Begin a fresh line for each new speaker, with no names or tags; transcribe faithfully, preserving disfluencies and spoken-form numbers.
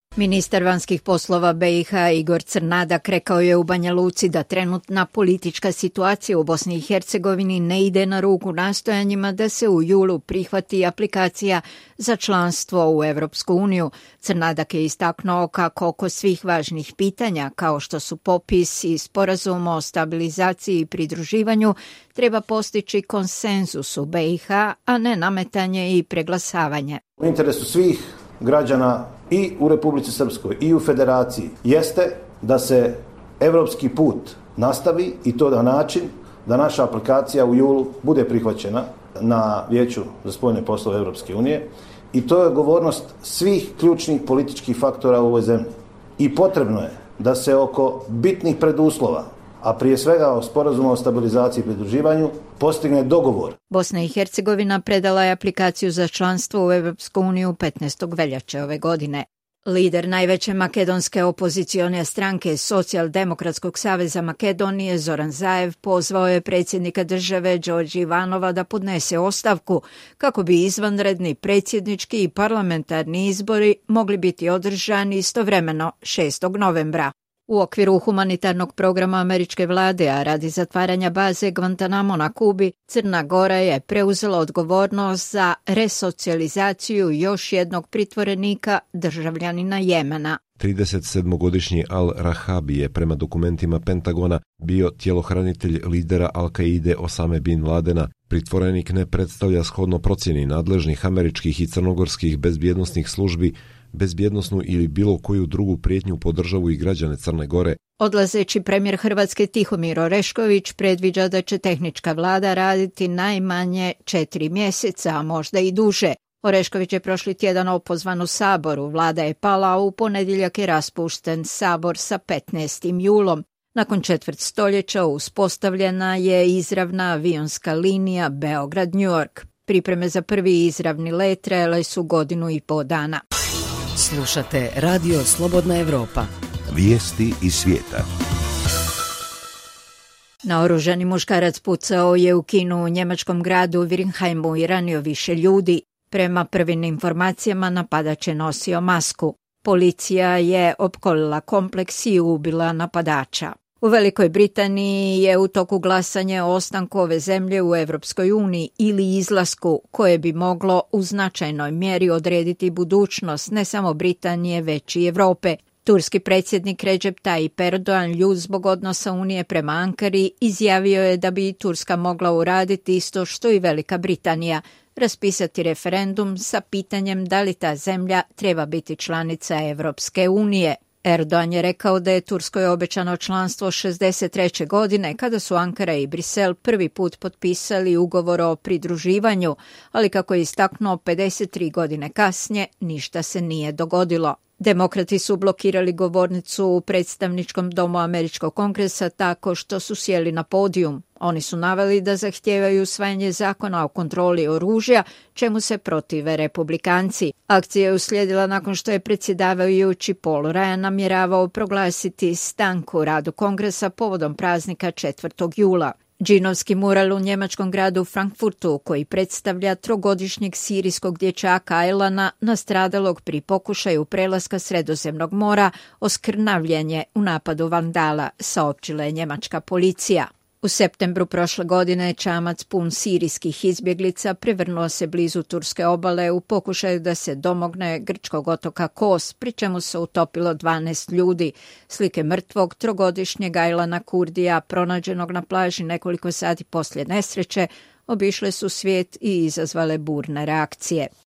Ministar vanjskih poslova B i H Igor Crnadak rekao je u Banja Luci da trenutna politička situacija u Bosni i Hercegovini ne ide na ruku nastojanjima da se u julu prihvati aplikacija za članstvo u Evropsku uniju. Crnadak je istaknuo kako oko svih važnih pitanja, kao što su popis i sporazum o stabilizaciji i pridruživanju, treba postići konsenzus u B i H, a ne nametanje i preglasavanje.
U interesu svih građana i u Republici Srpskoj i u Federaciji jeste da se evropski put nastavi i to na način da naša aplikacija u julu bude prihvaćena na Vijeću za spoljne poslove Evropske unije i to je odgovornost svih ključnih političkih faktora u ovoj zemlji. I potrebno je da se oko bitnih preduslova, a prije svega o sporazumu o stabilizaciji i pridruživanju, postigne dogovor.
Bosna i Hercegovina predala je aplikaciju za članstvo u Evropsku uniju petnaestog veljače ove godine. Lider najveće makedonske opozicione stranke Socijaldemokratskog saveza Makedonije Zoran Zaev pozvao je predsjednika države Đorđe Ivanova da podnese ostavku kako bi izvanredni predsjednički i parlamentarni izbori mogli biti održani istovremeno šestog novembra. U okviru humanitarnog programa američke vlade, a radi zatvaranja baze Guantanamo na Kubi, Crna Gora je preuzela odgovornost za resocijalizaciju još jednog pritvorenika, državljanina Jemena.
tridesetsedmogodišnji Al-Rahabi je prema dokumentima Pentagona bio tjelohranitelj lidera Al-Kaide Osame bin Ladena. Pritvorenik ne predstavlja shodno procjeni nadležnih američkih i crnogorskih bezbjednosnih službi bezbjednosnu ili bilo koju drugu prijetnju po državu i građane Crne Gore.
Odlazeći premijer Hrvatske Tihomir Orešković predviđa da će tehnička vlada raditi najmanje četiri mjeseca, a možda i duže. Orešković je prošli tjedan opozvan u Saboru, vlada je pala, a u ponedjeljak je raspušten Sabor sa petnaestim julom. Nakon četvrt stoljeća uspostavljena je izravna avionska linija Beograd-New York. Pripreme za prvi izravni let trajale su godinu i po dana.
Slušate Radio Slobodna Evropa.
Vijesti iz svijeta.
Naoružani muškarac pucao je u kinu u njemačkom gradu Virinheimu i ranio više ljudi. Prema prvim informacijama napadač je nosio masku. Policija je opkolila kompleks i ubila napadača. U Velikoj Britaniji je u toku glasanje o ostanku ove zemlje u Evropskoj uniji ili izlasku, koje bi moglo u značajnoj mjeri odrediti budućnost ne samo Britanije, već i Europe. Turski predsjednik Recep Tayyip Erdogan, ljut zbog odnosa Unije prema Ankari, izjavio je da bi i Turska mogla uraditi isto što i Velika Britanija, raspisati referendum sa pitanjem da li ta zemlja treba biti članica Evropske unije. Erdogan je rekao da je Turskoj obećano članstvo šezdeset treće godine kada su Ankara i Brisel prvi put potpisali ugovor o pridruživanju, ali kako je istaknuo pedeset tri godine kasnije, ništa se nije dogodilo. Demokrati su blokirali govornicu u predstavničkom domu Američkog kongresa tako što su sjeli na podijum. Oni su naveli da zahtijevaju usvajanje zakona o kontroli oružja, čemu se protive republikanci. Akcija je uslijedila nakon što je predsjedavajući Paul Ryan namjeravao proglasiti stanku u radu kongresa povodom praznika četvrtog jula. Džinovski mural u njemačkom gradu Frankfurtu, koji predstavlja trogodišnjeg sirijskog dječaka Aylana, nastradalog pri pokušaju prelaska Sredozemnog mora, oskrnavljen je u napadu vandala, saopćila je njemačka policija. U septembru prošle godine čamac pun sirijskih izbjeglica prevrnuo se blizu turske obale u pokušaju da se domogne grčkog otoka Kos, pri čemu se utopilo dvanaest ljudi. Slike mrtvog trogodišnjeg Aylana Kurdija, pronađenog na plaži nekoliko sati poslije nesreće, obišle su svijet i izazvale burne reakcije.